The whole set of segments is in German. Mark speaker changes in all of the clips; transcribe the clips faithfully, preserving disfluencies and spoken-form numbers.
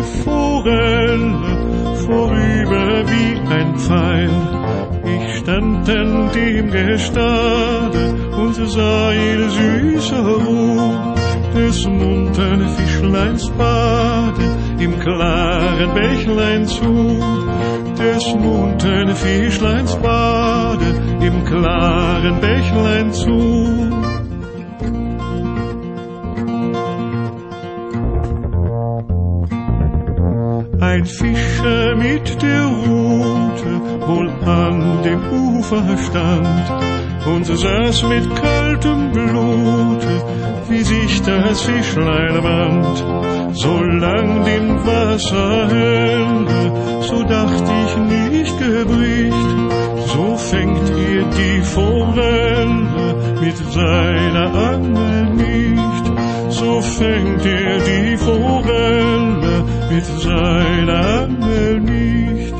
Speaker 1: Forelle vorüber wie ein Pfeil. Ich stand an dem Gestade und sah ihr süßer Ruh des muntern Fischleins Bade im klaren Bächlein zu, des muntern Fischleins Bade im klaren Bächlein zu. Ein Fischer mit der Rute wohl an dem Ufer stand und saß mit kaltem Blute, wie sich das Fischlein wand. Solang dem Wasser helle, so dacht ich nicht gebricht, so fängt ihr die Forelle mit seiner Angel nicht, so fängt ihr die Forelle mit seiner Angel nicht.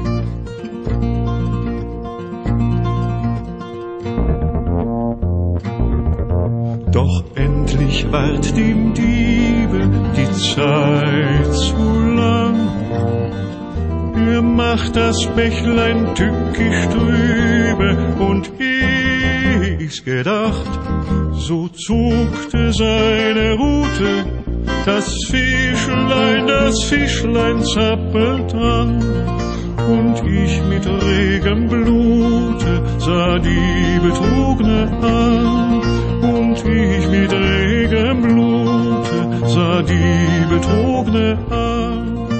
Speaker 1: Doch endlich ward dem Diebe die Zeit zu lang. Er macht das Bächlein tückisch trübe und ich's gedacht, so zuckte seine Rute, das Fischlein, das Fischlein zappelt dran. Und ich mit regem Blute sah die Betrugne an. Und ich mit regem Blute sah die Betrugne an.